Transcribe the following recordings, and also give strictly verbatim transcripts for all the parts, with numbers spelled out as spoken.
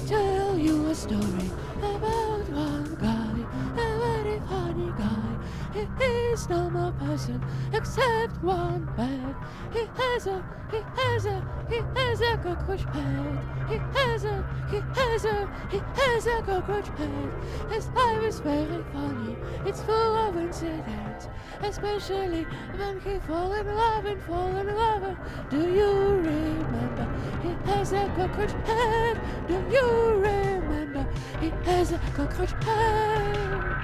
tell you a story about one guy, a very funny guy. He is normal person except one bad. He has a, he has a, he has a cockroach head. He has a, he has a, he has a cockroach head. His life is very funny, it's full of incidents, especially when he fall in love and fall in love. Do you remember? He has a cockroach head. Do you remember? He has a cockroach head.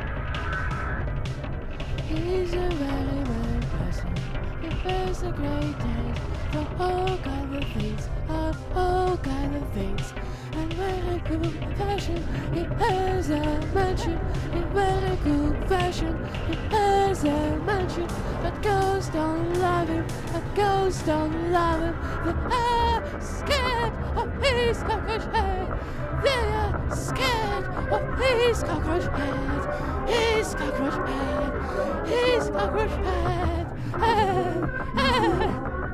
He's a very bad person. He has a great taste for all kind of things, of all kind of things. And very cool fashion. He has a mansion in very cool fashion. He has a mansion, but girls don't love him. But girls don't love him. They are scared of his cockroach head. They are scared of his cockroach head. His cockroach head. His cockroach head. Head. Head.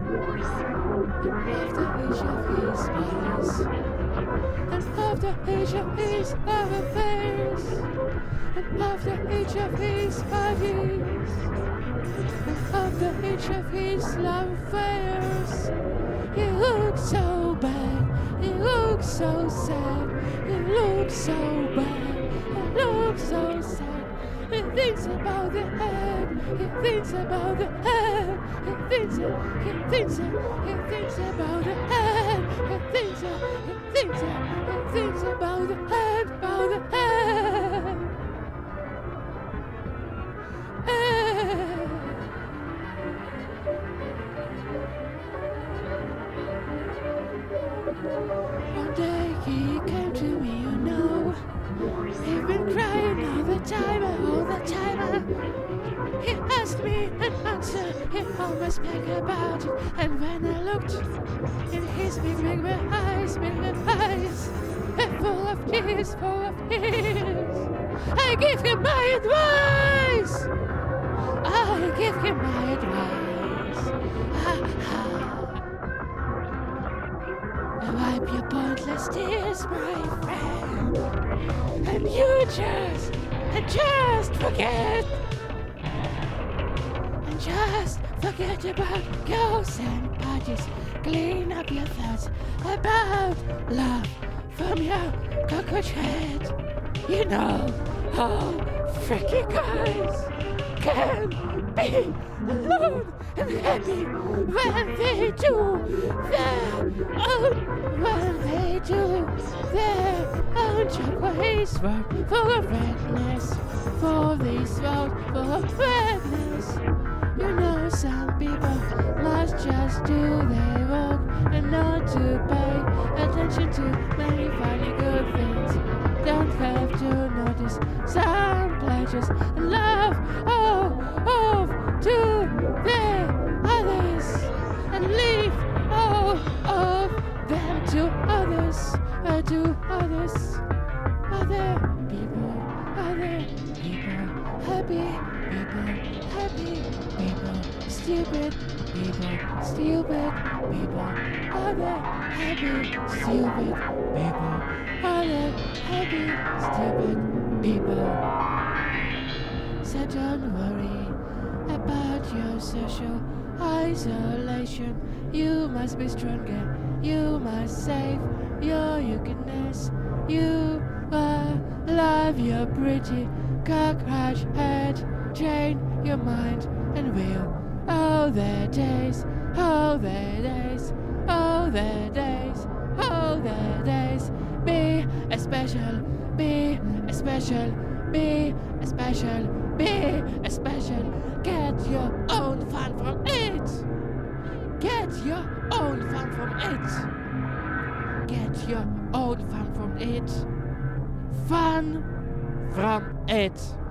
After each of his bodies, and after each of his love affairs, and after each of his bodies, and after each of his love affairs, he looks so bad, he looks so sad, he looks so bad, he looks so sad. He thinks about the head, he thinks about the head, he thinks it, he thinks it, he thinks about the head, he thinks it, he thinks it, he thinks about the head, about the head. Head. One day he came to me, you know. He'd been crying all the time, all the time. He asked me an answer, he almost spoke about it. And when I looked in his big, big, big eyes, big, big eyes, full of tears, full of tears, I gave him my advice. I gave him my advice. Ha, ha. Wipe your pointless tears, my friend, and you just, and just forget, and just forget about ghosts and parties. Clean up your thoughts about love from your cockroach head. You know how freaky guys can be alone and happy when they do their own, when they do their own chocolate world full of redness, for this world full of redness. You know some people must just do their work and not to pay attention to many funny good things. Don't have to notice some pleasures and love all of to their others and leave all of them to others, uh, to others, other people, other people, happy people, happy people, stupid people, stupid people, other happy, stupid people, other happy, stupid people. So don't worry about your social isolation. You must be stronger, you must save your uniqueness. You uh, love your pretty cockroach head. Train your mind and will. Oh, their days, oh, their days, oh, their days, oh, their days. Be a special, be a special, be a special, be a special. Get your own fun from it. Get your own fun from it. Get your own fun from it. Fun from it.